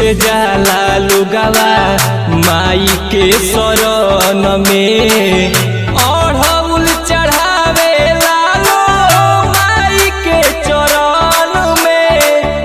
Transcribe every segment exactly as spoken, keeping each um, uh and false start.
से जाला लुगावा माई के शरण में अढ़उल चढ़ावे लालो माई के चरण में।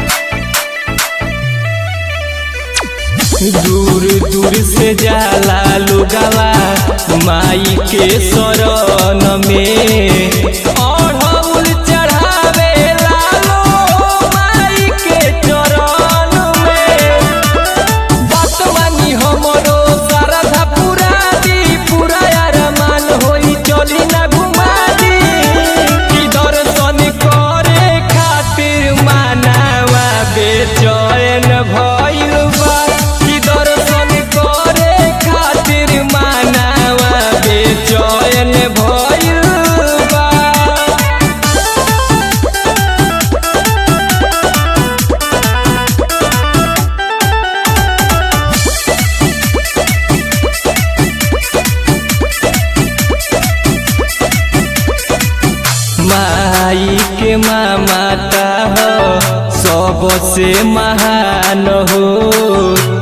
दूर दूर से जाला लुगावा माई के शरण में अढ़उल चढ़ावे लालो माई के चरण में। बतवानी हमरो श्रद्धा पूरा दी पूरा अरमान होई चली ना घुमा दी कि दर्शन करे खातिर मानवा बेचैन भइल बा कि दर्शन करे खातिर मानवा बेचैन भइल बा। माई के ममता हो सबसे महान हो